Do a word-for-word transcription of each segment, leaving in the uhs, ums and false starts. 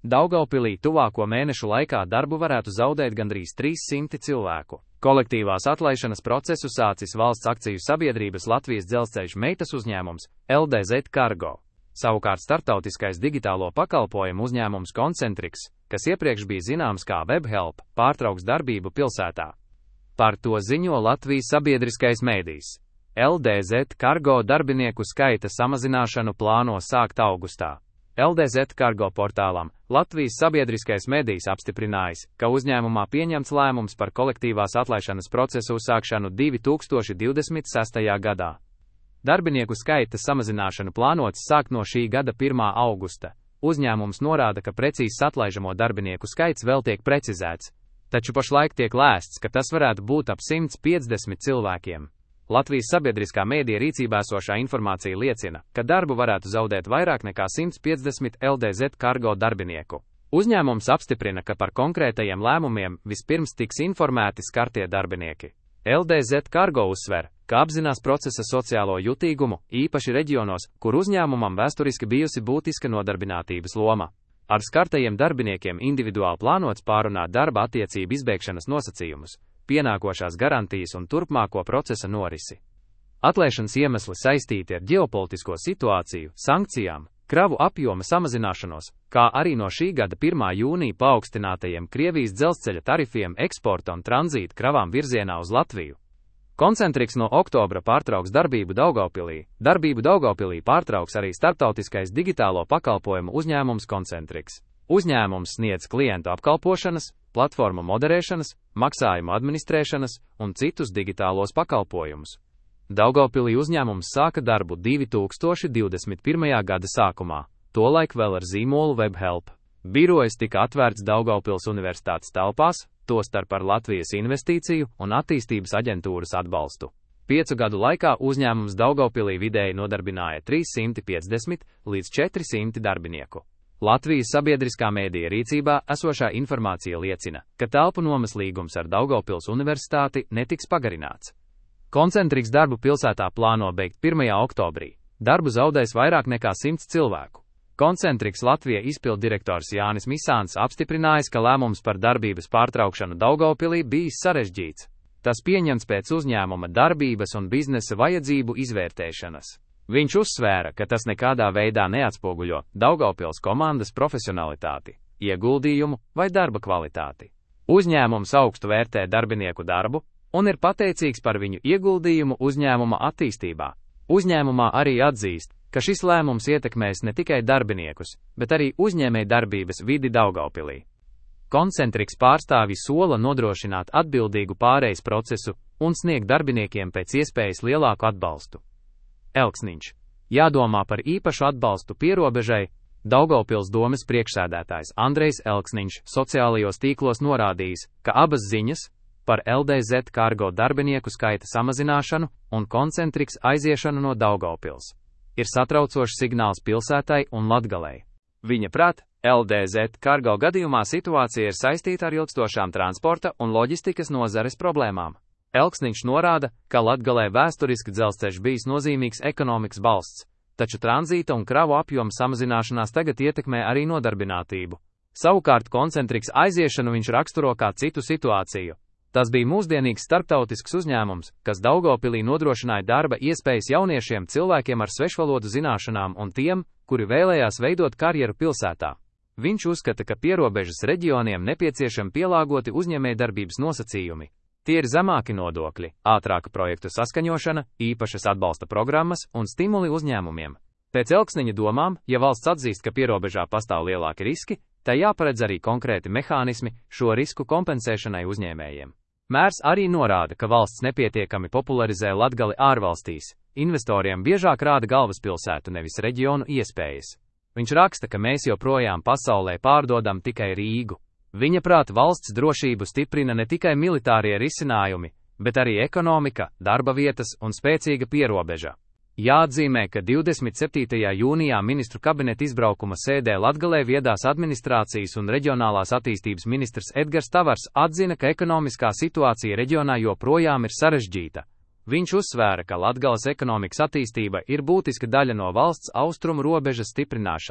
Daugavpilī tuvāko mēnešu laikā darbu varētu zaudēt gandrīz trīs simti cilvēku. Kolektīvās atlaišanas procesu sācis valsts akciju sabiedrības Latvijas dzelzceļš meitas uzņēmums L D Z Cargo. Savukārt starptautiskais digitālo pakalpojumu uzņēmums Concentrix, kas iepriekš bija zināms kā Webhelp, pārtrauks darbību pilsētā. Par to ziņo Latvijas sabiedriskais mēdījis. L D Z Cargo darbinieku skaita samazināšanu plāno sākt augustā. L D Z Cargo portālam Latvijas sabiedriskais medijs apstiprinājis, ka uzņēmumā pieņemts lēmums par kolektīvās atlaišanas procesu uzsākšanu divi tūkstoši divdesmit sestajā gadā. Darbinieku skaita samazināšanu plānots sākt no šī gada pirmā augusta. Uzņēmums norāda, ka precīzs atlaižamo darbinieku skaits vēl tiek precizēts, taču pašlaik tiek lēsts, ka tas varētu būt ap simts piecdesmit cilvēkiem. Latvijas sabiedriskā mēdija rīcībā esošā informācija liecina, ka darbu varētu zaudēt vairāk nekā simts piecdesmit L D Z Cargo darbinieku. Uzņēmums apstiprina, ka par konkrētajiem lēmumiem vispirms tiks informēti skartie darbinieki. L D Z Cargo uzsver, ka apzinās procesa sociālo jutīgumu, īpaši reģionos, kur uzņēmumam vēsturiski bijusi būtiska nodarbinātības loma. Ar skartajiem darbiniekiem individuāli plānots pārunāt darba attiecību izbeigšanas nosacījumus, pienākošās garantijas un turpmāko procesa norisi. Atlaišanas iemesli saistīti ar ģeopolitisko situāciju, sankcijām, kravu apjoma samazināšanos, kā arī no šī gada pirmā jūnija paaugstinātajiem Krievijas dzelzceļa tarifiem eksporta un tranzīta kravām virzienā uz Latviju. Concentrix no oktobra pārtrauks darbību Daugavpilī. Darbību Daugavpilī pārtrauks arī starptautiskais digitālo pakalpojumu uzņēmums Concentrix. Uzņēmums sniedz klientu apkalpošanas, platformu moderēšanas, maksājumu administrēšanas un citus digitālos pakalpojumus. Daugavpilī uzņēmums sāka darbu divi tūkstoši divdesmit pirmajā gada sākumā, tolaik vēl ar zīmolu Webhelp. Birojs tika atvērts Daugavpils universitātes telpās, tostarp ar Latvijas investīciju un attīstības aģentūras atbalstu. Piecu gadu laikā uzņēmums Daugavpilī vidēji nodarbināja trīs simti piecdesmit līdz četri simti darbinieku. Latvijas sabiedriskā mēdija rīcībā esošā informācija liecina, ka telpu nomas līgums ar Daugavpils universitāti netiks pagarināts. Concentrix darbu pilsētā plāno beigt pirmajā oktobrī. Darbu zaudēs vairāk nekā simts cilvēku. Concentrix Latvija izpilddirektors Jānis Misāns apstiprinājis, ka lēmums par darbības pārtraukšanu Daugavpilī bijis sarežģīts. Tas pieņemts pēc uzņēmuma darbības un biznesa vajadzību izvērtēšanas. Viņš uzsvēra, ka tas nekādā veidā neatspoguļo Daugavpils komandas profesionalitāti, ieguldījumu vai darba kvalitāti. Uzņēmums augstu vērtē darbinieku darbu un ir pateicīgs par viņu ieguldījumu uzņēmuma attīstībā. Uzņēmumā arī atzīst, ka šis lēmums ietekmēs ne tikai darbiniekus, bet arī uzņēmēju darbības vidi Daugavpilī. Concentrix pārstāvji sola nodrošināt atbildīgu pārejas procesu un sniegt darbiniekiem pēc iespējas lielāku atbalstu. Elksniņš. Jādomā par īpašu atbalstu pierobežai. Daugavpils domes priekšsēdētājs Andrejs Elksniņš sociālajos tīklos norādījis, ka abas ziņas par L D Z Cargo darbinieku skaita samazināšanu un Concentrix aiziešanu no Daugavpils ir satraucošs signāls pilsētai un Latgalei. Viņa prāt, L D Z Cargo gadījumā situācija ir saistīta ar ilgstošām transporta un loģistikas nozares problēmām. Elksniņš norāda, ka Latgalē vēsturiski dzelzceļš bijis nozīmīgs ekonomikas balsts, taču tranzīta un kravu apjoma samazināšanās tagad ietekmē arī nodarbinātību. Savukārt Concentrix aiziešanu viņš raksturo kā citu situāciju. Tas bija mūsdienīgs starptautisks uzņēmums, kas Daugavpilī nodrošināja darba iespējas jauniešiem cilvēkiem ar svešvalodu zināšanām un tiem, kuri vēlējās veidot karjeru pilsētā. Viņš uzskata, ka pierobežas reģioniem nepieciešami pielāgoti uzņēmējdarbības nosacījumi. Tie ir zemāki nodokļi, ātrāka projektu saskaņošana, īpašas atbalsta programmas un stimuli uzņēmumiem. Pēc Elksniņa domām, ja valsts atzīst, ka pierobežā pastāv lielāki riski, tai jāparedz arī konkrēti mehānismi šo risku kompensēšanai uzņēmējiem. Mērs arī norāda, ka valsts nepietiekami popularizē Latgali ārvalstīs, investoriem biežāk rāda galvaspilsētu nevis reģionu iespējas. Viņš raksta, ka mēs joprojām pasaulē pārdodam tikai Rīgu. Viņa prāta valsts drošību stiprina ne tikai militārie risinājumi, bet arī ekonomika, darba vietas un spēcīga pierobeža. Jāatzīmē, ka divdesmit septītajā jūnijā ministru kabineta izbraukuma sēdē Latgalē viedās administrācijas un reģionālās attīstības ministrs Edgars Tavars atzina, ka ekonomiskā situācija reģionā joprojām ir sarežģīta. Viņš uzsvēra, ka Latgales ekonomikas attīstība ir būtiska daļa no valsts austrumu robežas stiprināšanas.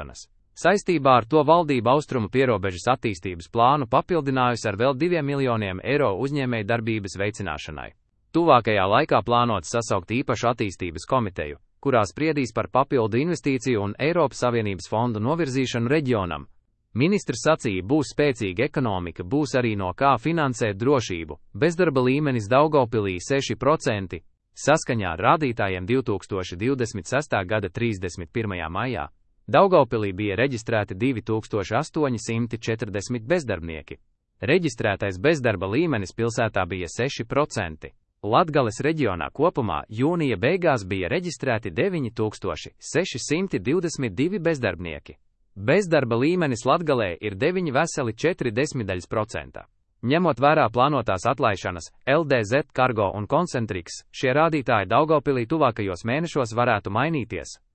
Saistībā ar to valdība austrumu pierobežas attīstības plānu papildinājusi ar vēl diviem miljoniem eiro uzņēmēju darbības veicināšanai. Tuvākajā laikā plānots sasaukt īpašu attīstības komiteju, kurā spriedīs par papildu investīciju un Eiropas Savienības fondu novirzīšanu reģionam. Ministrs sacīja, būs spēcīga ekonomika, būs arī no kā finansēt drošību, bezdarba līmenis Daugavpilī seši procenti, saskaņā ar rādītājiem divi tūkstoši divdesmit sestā gada trīsdesmit pirmajā maijā. Daugavpilī bija reģistrēti divi tūkstoši astoņi simti četrdesmit bezdarbnieki. Reģistrētais bezdarba līmenis pilsētā bija seši procenti. Latgales reģionā kopumā jūnija beigās bija reģistrēti deviņi tūkstoši seši simti divdesmit divi bezdarbnieki. Bezdarba līmenis Latgalē ir deviņi veseli četri desmitaļas procentā. Ņemot vērā plānotās atlaišanas, L D Z, Cargo un Concentrix, šie rādītāji Daugavpilī tuvākajos mēnešos varētu mainīties.